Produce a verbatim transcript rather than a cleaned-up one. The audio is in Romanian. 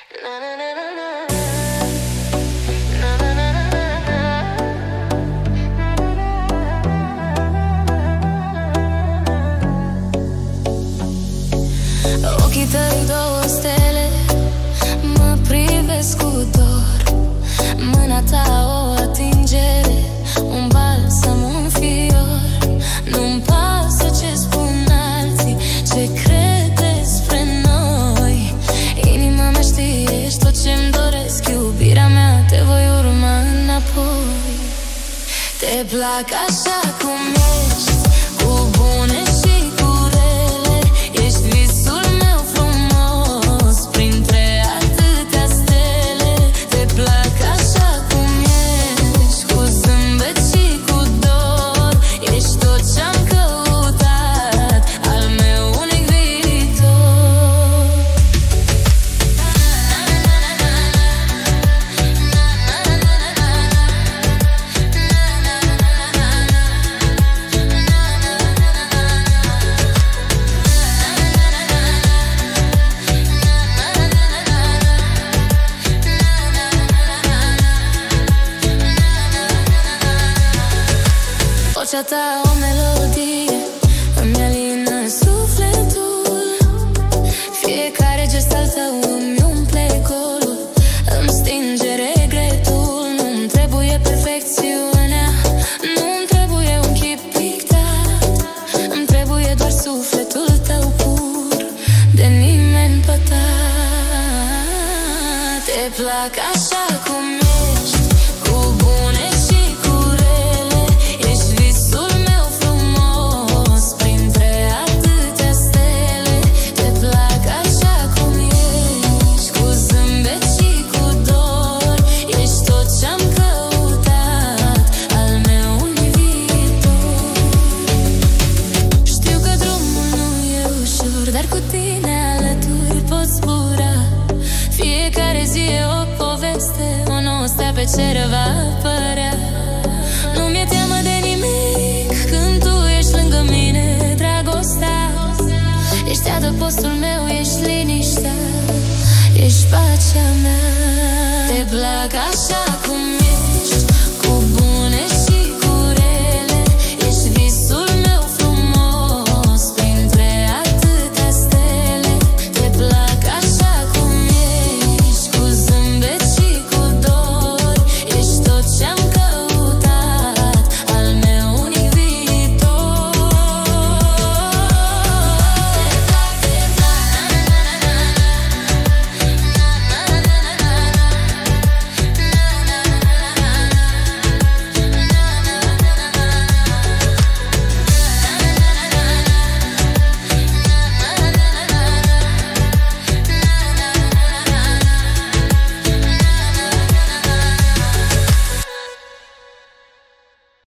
Ochii tăi două stele mă privesc cu dor. Mâna ta o atingere, un balsam, un fior. Nu-mi pasă ce spun alții, ce cred despre noi. Inima mea știe, ești tot ce-mi doresc. Iubirea mea, te voi urma înapoi. Te plac așa cum ești, cu bune și cu rele. Ești visul meu frumos, printre atâtea stele. Te plac așa cum ești, cu zâmbet și cu dor. Ești tot ce-am căutat, al meu unic viitor. Vocea ta o melodie, îmi alină sufletul. Fiecare gest al tău îmi umple golul, îmi stinge regretul. Nu-mi trebuie perfecțiunea, nu-mi trebuie un chip pictat. Îmi trebuie doar sufletul tău pur, de nimeni pătat. Te plac așa cum ești, cu bune și cu rele. Ești visul meu frumos, printre atâtea stele. Te plac așa cum ești, cu zâmbet și cu dor. Ești tot ce-am căutat, al meu unic viitor. Știu că drumul nu e ușor, dar cu tine alături pot zbura. Fiecare zi e o poveste, o nouă stea pe cer va apărea. Nu mi-e teamă de nimic când tu ești lângă mine, dragostea. Ești adăpostul meu, ești liniștea, ești pacea mea. Te plac așa